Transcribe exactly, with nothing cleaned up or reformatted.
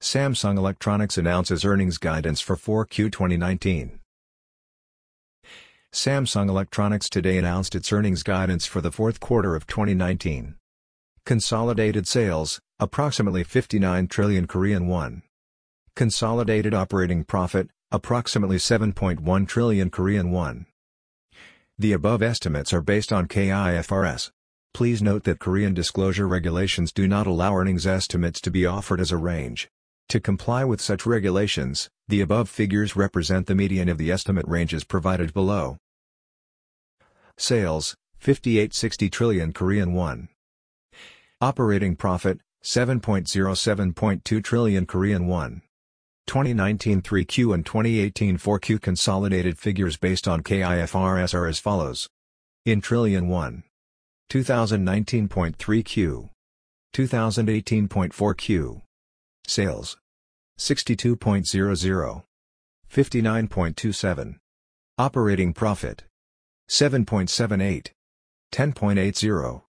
Samsung Electronics announces earnings guidance for four Q twenty nineteen. Samsung Electronics today announced its earnings guidance for the fourth quarter of twenty nineteen. Consolidated sales, approximately fifty-nine trillion Korean won. Consolidated operating profit, approximately seven point one trillion Korean won. The above estimates are based on K I F R S. Please note that Korean disclosure regulations do not allow earnings estimates to be offered as a range. To comply with such regulations, the above figures represent the median of the estimate ranges provided below. Sales, fifty-eight point six zero trillion Korean won. Operating profit, seven point zero seven two trillion Korean won. twenty nineteen three Q and twenty eighteen four Q consolidated figures based on K I F R S are as follows. In trillion won. two thousand nineteen point three Q. two thousand eighteen point four Q. Sales. sixty-two point zero zero. fifty-nine point two seven. Operating profit. seven point seven eight. ten point eight zero.